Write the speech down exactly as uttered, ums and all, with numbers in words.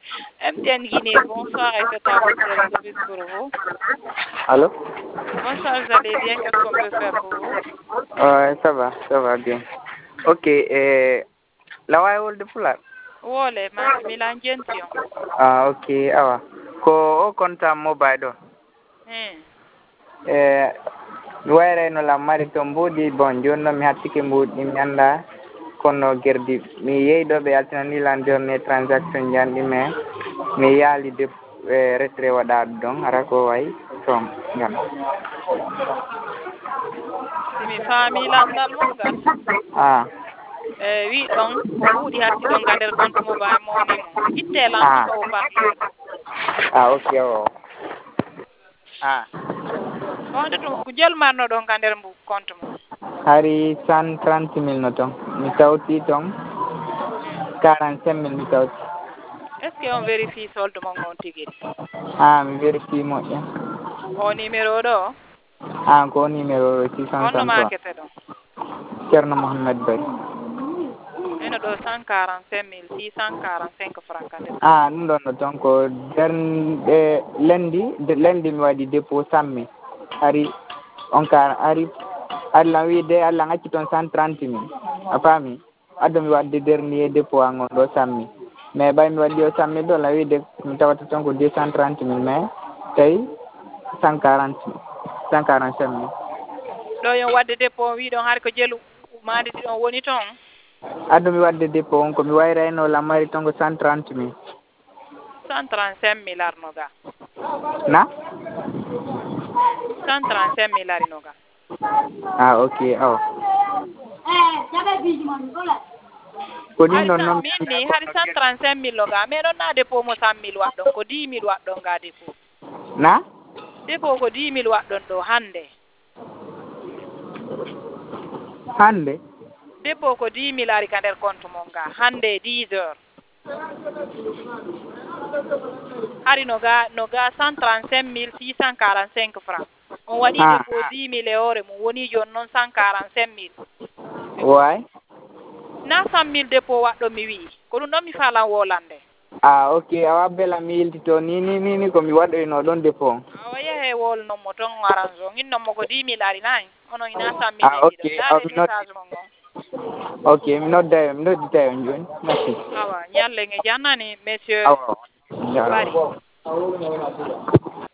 M T N Guinée, bonsoir et c'est à votre service pour vous. Allô? Bonsoir, vous allez bien? Qu'est-ce qu'on peut faire pour vous? Ouais, ça va, ça va bien. Ok, eh, la way wolde fular? Wole, Macmillan Gentium. Ah, ok, awa. Ko o konta mobile ɗo. Hmm. Eh, mi wayrayno la mari to mbuuɗi bon joni noon mi hattike mbuuɗi mi annda kono gerdi mi yeyɗo ɓe altinanilan journée transaction janɗi mais mi yaali de e retrait waɗaɗo ɗon ara ko way toon ngal Simi faami landal mongal. ah Eh, wi ɗon ko mbuuɗi hatti ɗon ga nder compte mobile money mo. Itte lanɗo ah ɗo parleur ɗo. ah ok o ah Wonde to ko jolmarno ɗon ga nder mbu compte mo. hari cent trente mille no toon mi tawti toon quarante cinq mille mi tawti. Est ce que on vérifie solde mon on tigui ah mi vérifie moƴƴa o numéro ɗo ah ko numéro six cent honno trente-trois makete ɗon ceerno Mouhamed Bari eno ɗo cent quarante cinq mille six cent quarante cinq francs ka nder ah ɗum ɗon no toon ko bernde lundi lundi mi waɗi dépôt sammi ari on ka ari Allah wiide Allah acci toon cent trente mille a faami addomi wadde dernier dépôt an on ɗo sammi mais ɓay mi waɗi o sammi ɗo Allah wiide mi tawata toon ko deux cent trente mille mais tawi cent quarante cent quarante cinq mille ɗo yon wadde dépôt wi ɗon har ko jelu mande ɗiɗon woni toon addomi wadde dépôt on komi wayrayno lammari toon ko cent trente mille cent trente cinq mille arno ga na cent trente cinq mille arino ga ah ok aw ko ɗin ɗon noon min ni hari cent trente cinq mille o ga mais ɗon na dépôt mo cent mille waɗɗon ko dix mille waɗɗon ga dépôt na dépôt ko dix mille waɗɗon ɗo hande hande dépôt ko dix mille ari ka nder compte mon ga hande dix heures hari no ga no ga cent trente cinq mille six cent quarante cinq francs on waɗi ah, dépôt ah. dix mille e hoore mum woni joni noon cent quarante cinq mille way na cent mille dépôt waɗɗo mi wi ko ɗum ɗon mi falan wolande ah ok awa bela mi yiltito ni ni ni ni komi waɗoyno ɗon dépôt awa yehe wolnonmo toon arrange o innonmo ko dix mille ari nayi onon ina cent mille ah e ok ɗiɗon aw ndaare mi noddi message mon on ok mi nodda mi noddita on joni merci awa ñallenge jannani monsieur awa Bari jarama